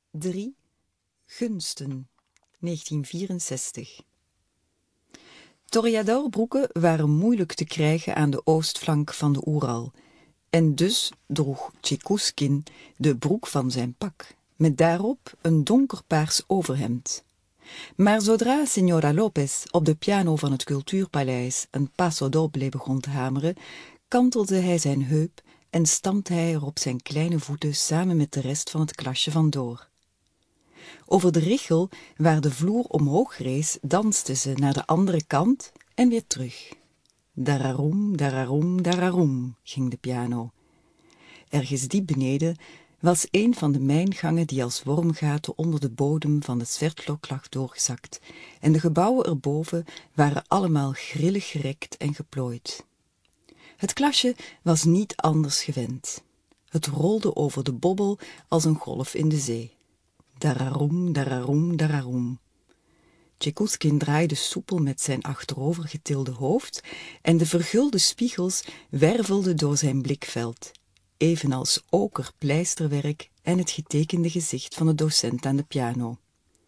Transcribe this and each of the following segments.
3. Gunsten, 1964. Toreador-broeken waren moeilijk te krijgen aan de oostflank van de Oeral, en dus droeg Tjekoeskin de broek van zijn pak, met daarop een donkerpaars overhemd. Maar zodra Signora Lopez op de piano van het Cultuurpaleis een paso doble begon te hameren, kantelde hij zijn heup en stampte hij er op zijn kleine voeten samen met de rest van het klasje vandoor. Over de richel, waar de vloer omhoog rees, danste ze naar de andere kant en weer terug. Dararoem, dararoem, dararoem, ging de piano. Ergens diep beneden was een van de mijngangen die als wormgaten onder de bodem van de Sverdlok lag doorgezakt, en de gebouwen erboven waren allemaal grillig gerekt en geplooid. Het klasje was niet anders gewend. Het rolde over de bobbel als een golf in de zee. Dararoem, dararoem, dararoem. Tjekoeskin draaide soepel met zijn achterover getilde hoofd en de vergulde spiegels wervelden door zijn blikveld, evenals oker pleisterwerk en het getekende gezicht van de docent aan de piano.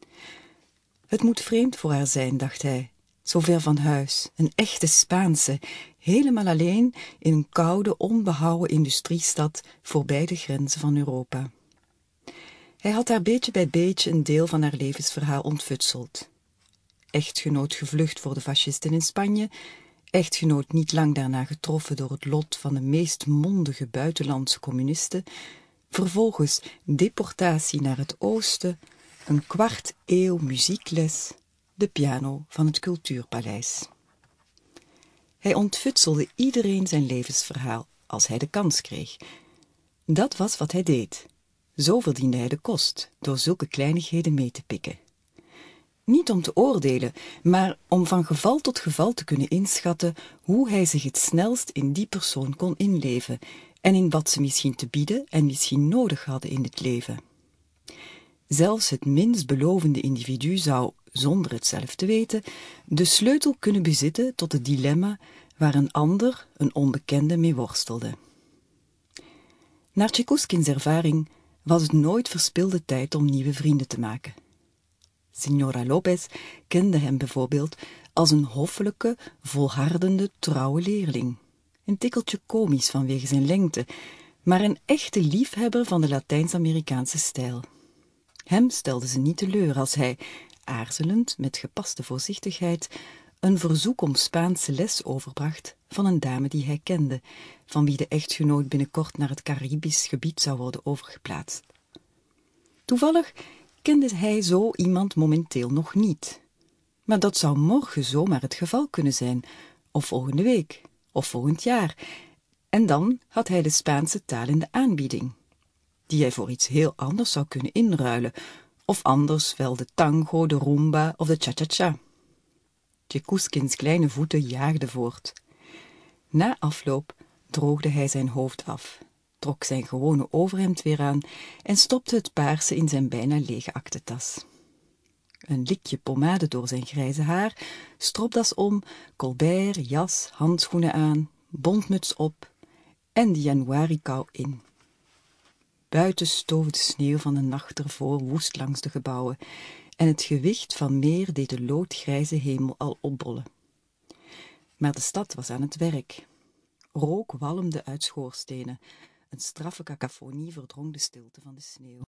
Het moet vreemd voor haar zijn, dacht hij, zo ver van huis, een echte Spaanse, helemaal alleen in een koude, onbehouwen industriestad voorbij de grenzen van Europa. Hij had haar beetje bij beetje een deel van haar levensverhaal ontfutseld. Echtgenoot gevlucht voor de fascisten in Spanje, echtgenoot niet lang daarna getroffen door het lot van de meest mondige buitenlandse communisten, vervolgens deportatie naar het oosten, een kwart eeuw muziekles, de piano van het Cultuurpaleis. Hij ontfutselde iedereen zijn levensverhaal, als hij de kans kreeg. Dat was wat hij deed. Zo verdiende hij de kost, door zulke kleinigheden mee te pikken. Niet om te oordelen, maar om van geval tot geval te kunnen inschatten hoe hij zich het snelst in die persoon kon inleven en in wat ze misschien te bieden en misschien nodig hadden in het leven. Zelfs het minst belovende individu zou, zonder het zelf te weten, de sleutel kunnen bezitten tot het dilemma waar een ander, een onbekende, mee worstelde. Naar Tjekoeskins ervaring was het nooit verspilde tijd om nieuwe vrienden te maken. Signora Lopez kende hem bijvoorbeeld als een hoffelijke, volhardende, trouwe leerling. Een tikkeltje komisch vanwege zijn lengte, maar een echte liefhebber van de Latijns-Amerikaanse stijl. Hem stelde ze niet teleur als hij, aarzelend, met gepaste voorzichtigheid, een verzoek om Spaanse les overbracht van een dame die hij kende, van wie de echtgenoot binnenkort naar het Caribisch gebied zou worden overgeplaatst. Toevallig kende hij zo iemand momenteel nog niet. Maar dat zou morgen zomaar het geval kunnen zijn, of volgende week, of volgend jaar. En dan had hij de Spaanse taal in de aanbieding, die hij voor iets heel anders zou kunnen inruilen, of anders wel de tango, de rumba of de cha-cha-cha. Tjekoeskins kleine voeten jaagden voort. Na afloop droogde hij zijn hoofd af, trok zijn gewone overhemd weer aan en stopte het paarse in zijn bijna lege aktentas. Een likje pomade door zijn grijze haar, stropdas om, colbert, jas, handschoenen aan, bontmuts op en de januarikou in. Buiten stoof de sneeuw van de nacht ervoor woest langs de gebouwen en het gewicht van meer deed de loodgrijze hemel al opbollen. Maar de stad was aan het werk. Rook walmde uit schoorstenen, een straffe cacophonie verdrong de stilte van de sneeuw.